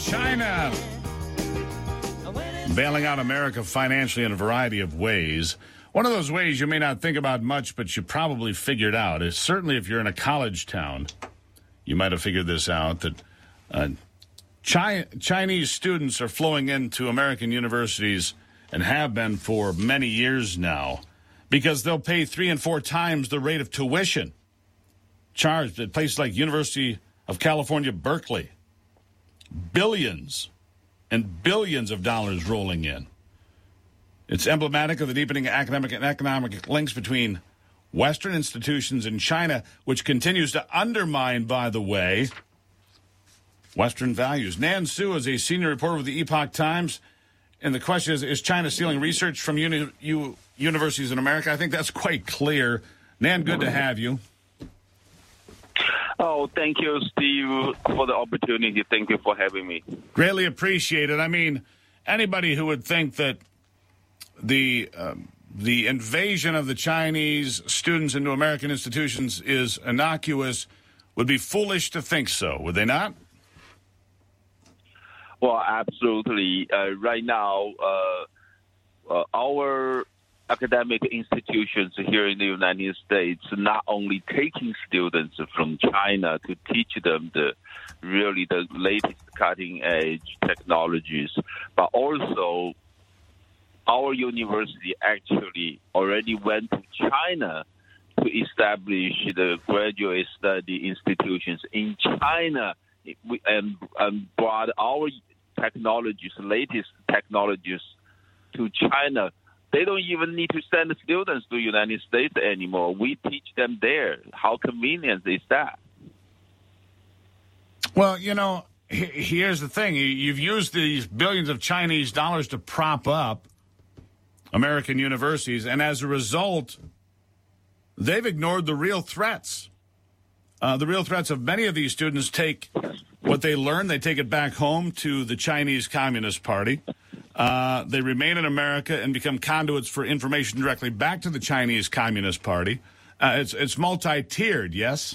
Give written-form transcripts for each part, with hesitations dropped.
China bailing out America financially in a variety of ways. One of those ways you may not think about much, but you probably figured out is certainly if you're in a college town, you might have figured this out, that Chinese students are flowing into American universities and have been for many years now because they'll pay 3 and 4 times the rate of tuition charged at places like University of California, Berkeley. Billions and billions of dollars rolling in. It's emblematic of the deepening academic and economic links between Western institutions and China, which continues to undermine, by the way, Western values. Nan Su is a senior reporter with the Epoch Times, and the question is China stealing research from universities in America? I think that's quite clear. Nan, good to have you. Oh, thank you, Steve, for the opportunity. Thank you for having me. Greatly appreciate it. I mean, anybody who would think that the invasion of the Chinese students into American institutions is innocuous would be foolish to think so, would they not? Well, absolutely. Right now, our academic institutions here in the United States not only taking students from China to teach them the latest cutting-edge technologies, but also our university actually already went to China to establish the graduate study institutions in China and brought our technologies, latest technologies, to China. They don't even need to send students to the United States anymore. We teach them there. How convenient is that? Well, you know, here's the thing. You've used these billions of Chinese dollars to prop up American universities, and as a result, they've ignored the real threats. The real threats of many of these students take what they learn, they take it back home to the Chinese Communist Party. They remain in America and become conduits for information directly back to the Chinese Communist Party. It's multi-tiered, yes?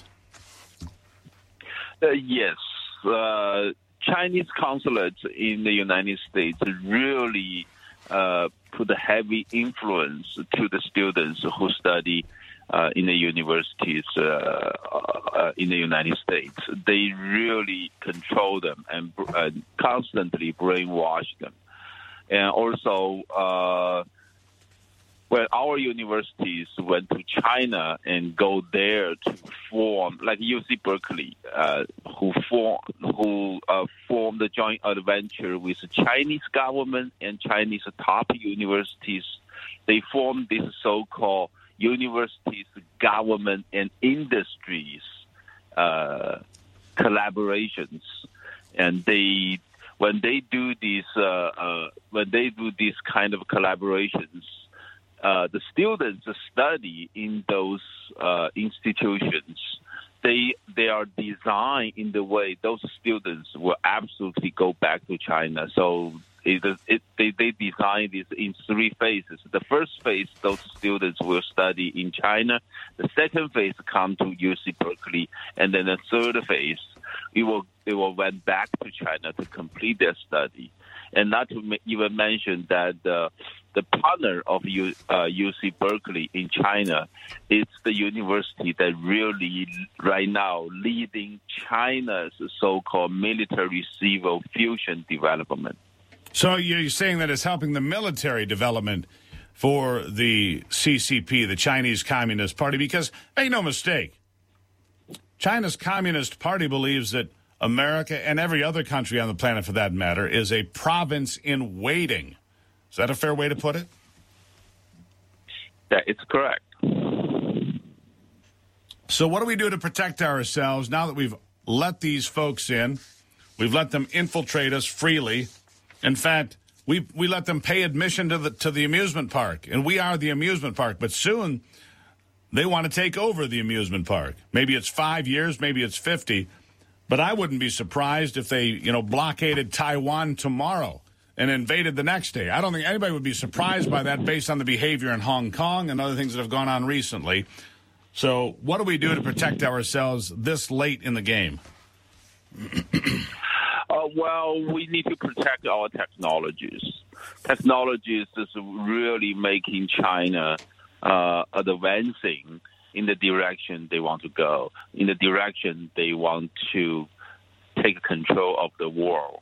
Yes. Chinese consulates in the United States really put a heavy influence to the students who study in the universities in the United States. They really control them and constantly brainwash them. And also, when our universities went to China and go there to form, like UC Berkeley, who formed a joint adventure with the Chinese government and Chinese top universities, they formed this so-called universities, government, and industries collaborations, and when they do these kind of collaborations, the students study in those institutions. They are designed in the way those students will absolutely go back to China. So they design this in 3 phases. The first phase, those students will study in China. The second phase come to UC Berkeley, and then the third phase, they will went back to China to complete their study. And not to even mention that the partner of UC Berkeley in China is the university that really right now leading China's so-called military-civil fusion development. So you're saying that it's helping the military development for the CCP, the Chinese Communist Party, because make no mistake, China's Communist Party believes that America and every other country on the planet, for that matter, is a province in waiting. Is that a fair way to put it? That is correct. So what do we do to protect ourselves now that we've let these folks in? We've let them infiltrate us freely. In fact, we let them pay admission to the amusement park, and we are the amusement park. But soon they want to take over the amusement park. Maybe it's 5 years, maybe it's 50. But I wouldn't be surprised if they, blockaded Taiwan tomorrow and invaded the next day. I don't think anybody would be surprised by that based on the behavior in Hong Kong and other things that have gone on recently. So what do we do to protect ourselves this late in the game? Well, we need to protect our technologies. Technologies is really making China advancing in the direction they want to go, in the direction they want to take control of the world.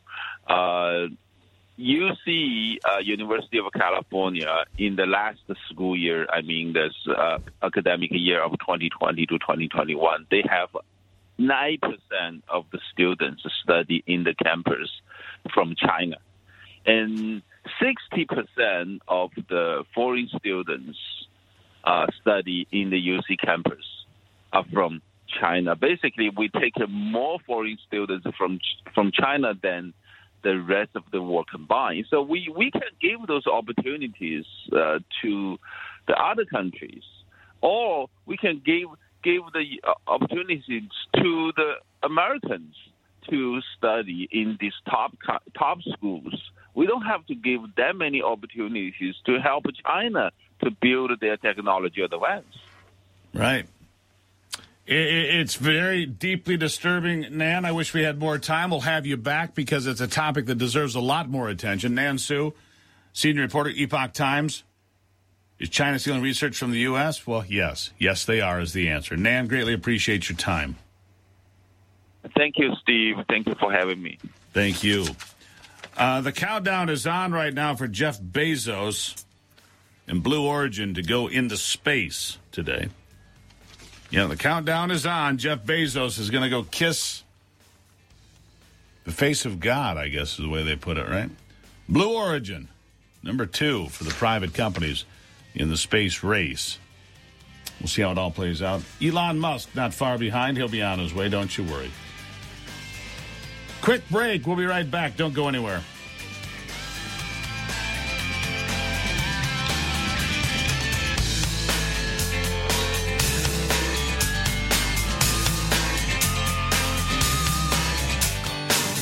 UC, University of California, in the last school year, this academic year of 2020 to 2021, they have 9% of the students study in the campus from China. And 60% of the foreign students study in the UC campus are from China. Basically, we take more foreign students from China than the rest of the world combined. So we can give those opportunities to the other countries, or we can give the opportunities to the Americans to study in these top schools. We don't have to give them many opportunities to help China to build their technology advance. Right. It's very deeply disturbing, Nan. I wish we had more time. We'll have you back because it's a topic that deserves a lot more attention. Nan Su, senior reporter, Epoch Times. Is China stealing research from the U.S.? Well, yes. Yes, they are is the answer. Nan, greatly appreciate your time. Thank you, Steve. Thank you for having me. Thank you. The countdown is on right now for Jeff Bezos and Blue Origin to go into space today. Yeah, the countdown is on. Jeff Bezos is going to go kiss the face of God, I guess is the way they put it, right? Blue Origin, number 2 for the private companies in the space race. We'll see how it all plays out. Elon Musk, not far behind. He'll be on his way. Don't you worry. Quick break. We'll be right back. Don't go anywhere.